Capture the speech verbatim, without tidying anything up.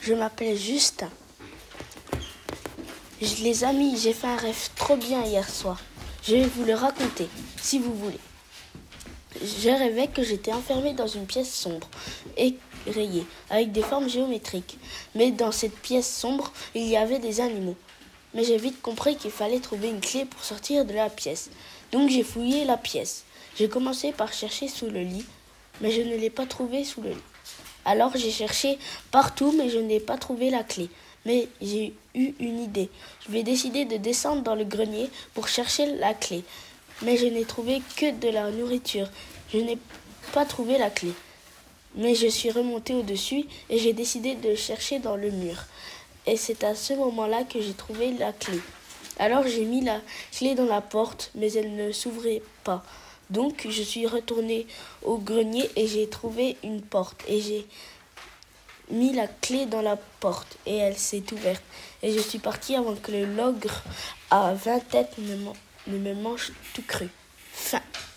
je m'appelle Justin. Je, les amis, j'ai fait un rêve trop bien hier soir. Je vais vous le raconter, si vous voulez. Je rêvais que j'étais enfermé dans une pièce sombre et rayée, avec des formes géométriques. Mais dans cette pièce sombre, il y avait des animaux. Mais j'ai vite compris qu'il fallait trouver une clé pour sortir de la pièce. Donc j'ai fouillé la pièce. J'ai commencé par chercher sous le lit, mais je ne l'ai pas trouvé sous le lit. Alors j'ai cherché partout, mais je n'ai pas trouvé la clé. Mais j'ai eu une idée. Je vais décider de descendre dans le grenier pour chercher la clé. Mais je n'ai trouvé que de la nourriture. Je n'ai pas trouvé la clé. Mais je suis remontée au-dessus et j'ai décidé de chercher dans le mur. Et c'est à ce moment-là que j'ai trouvé la clé. Alors j'ai mis la clé dans la porte, mais elle ne s'ouvrait pas. Donc je suis retournée au grenier et j'ai trouvé une porte. Et j'ai mis la clé dans la porte et elle s'est ouverte. Et je suis partie avant que le l'ogre à vingt têtes ne, ne me mange tout cru. Fin.